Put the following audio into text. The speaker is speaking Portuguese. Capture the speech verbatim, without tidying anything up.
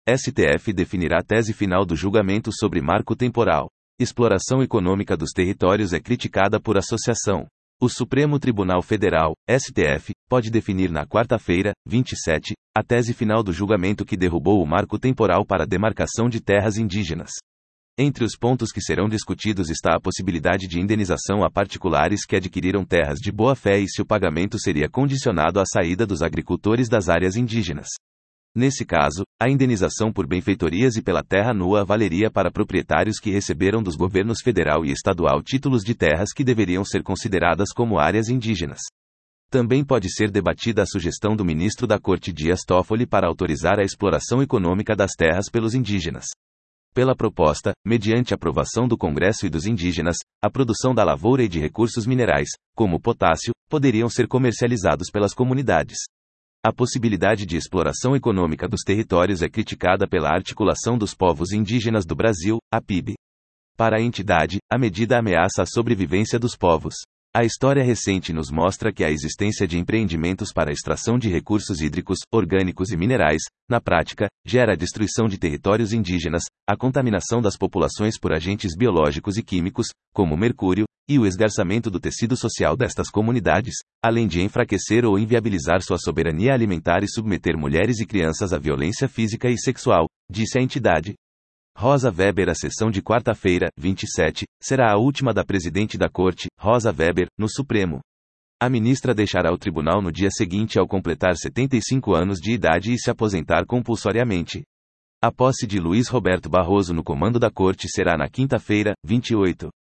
S T F definirá tese final do julgamento sobre marco temporal. Exploração econômica dos territórios é criticada por associação. O Supremo Tribunal Federal, S T F, pode definir na quarta-feira, vinte e sete, a tese final do julgamento que derrubou o marco temporal para a demarcação de terras indígenas. Entre os pontos que serão discutidos está a possibilidade de indenização a particulares que adquiriram terras de boa-fé e se o pagamento seria condicionado à saída dos agricultores das áreas indígenas. Nesse caso, a indenização por benfeitorias e pela terra nua valeria para proprietários que receberam dos governos federal e estadual títulos de terras que deveriam ser consideradas como áreas indígenas. Também pode ser debatida a sugestão do ministro da Corte Dias Toffoli para autorizar a exploração econômica das terras pelos indígenas. Pela proposta, mediante aprovação do Congresso e dos indígenas, a produção da lavoura e de recursos minerais, como o potássio, poderiam ser comercializados pelas comunidades. A possibilidade de exploração econômica dos territórios é criticada pela Articulação dos Povos Indígenas do Brasil, a P I B. Para a entidade, a medida ameaça a sobrevivência dos povos. A história recente nos mostra que a existência de empreendimentos para a extração de recursos hídricos, orgânicos e minerais, na prática, gera a destruição de territórios indígenas, a contaminação das populações por agentes biológicos e químicos, como mercúrio, e o esgarçamento do tecido social destas comunidades, além de enfraquecer ou inviabilizar sua soberania alimentar e submeter mulheres e crianças à violência física e sexual, disse a entidade. Rosa Weber. A sessão de quarta-feira, vinte e sete, será a última da presidente da Corte, Rosa Weber, no Supremo. A ministra deixará o tribunal no dia seguinte ao completar setenta e cinco anos de idade e se aposentar compulsoriamente. A posse de Luiz Roberto Barroso no comando da Corte será na quinta-feira, vinte e oito.